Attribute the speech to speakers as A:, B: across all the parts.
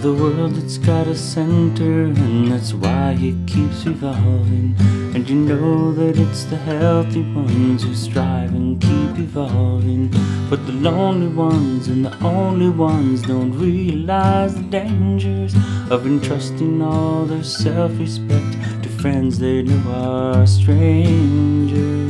A: the world, it's got a center, and that's why it keeps revolving. And you know that it's the healthy ones who strive and keep evolving. But the lonely ones and the only ones don't realize the dangers of entrusting all their self-respect to friends they know are strangers.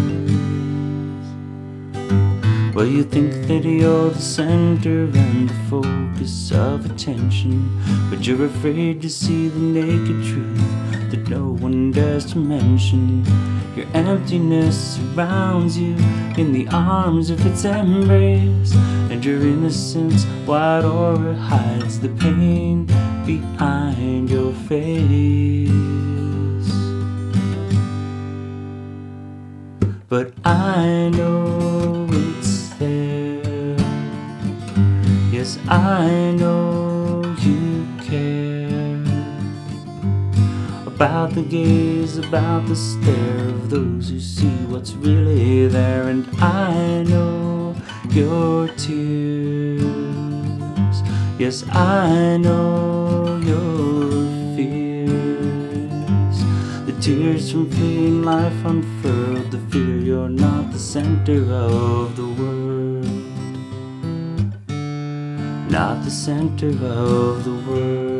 A: Well, you think that you're the center and the focus of attention, but you're afraid to see the naked truth that no one dares to mention. Your emptiness surrounds you in the arms of its embrace, and your innocence, wide aura, hides the pain behind your face. But I know it's there. Yes, I know you care about the gaze, about the stare of those who see what's really there. And I know your tears. Yes, I know your fears. The tears from fleeing life unfurled, the fear you're not the center of the world, not the center of the world.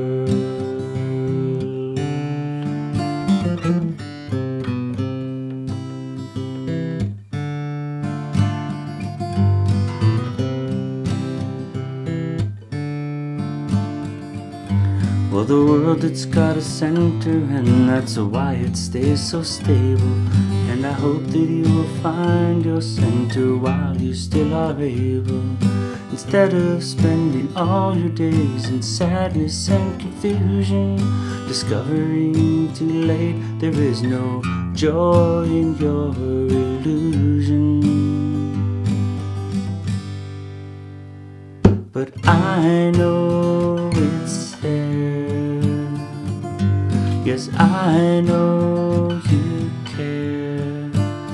A: Well, the world, it's got a center, and that's why it stays so stable. And I hope that you will find your center while you still are able, instead of spending all your days in sadness and confusion, discovering too late there is no joy in your illusion. But I know it's there. Yes, I know you care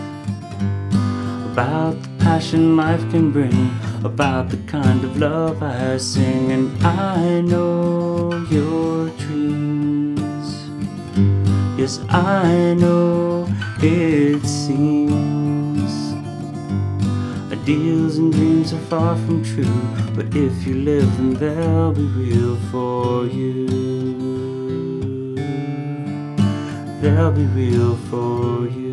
A: about the passion life can bring, about the kind of love I sing. And I know your dreams. Yes, I know it seems ideals and dreams are far from true, but if you live them, they'll be real for you. They'll be real for you.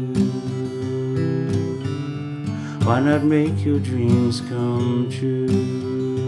A: Why not make your dreams come true?